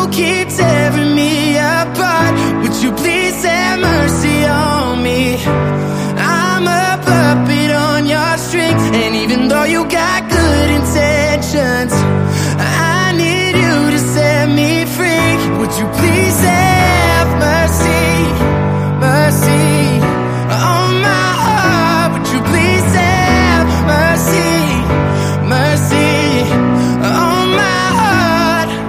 keep tearing me apart. Would you please have mercy on me? I'm a puppet on your string, and even though you got good intentions,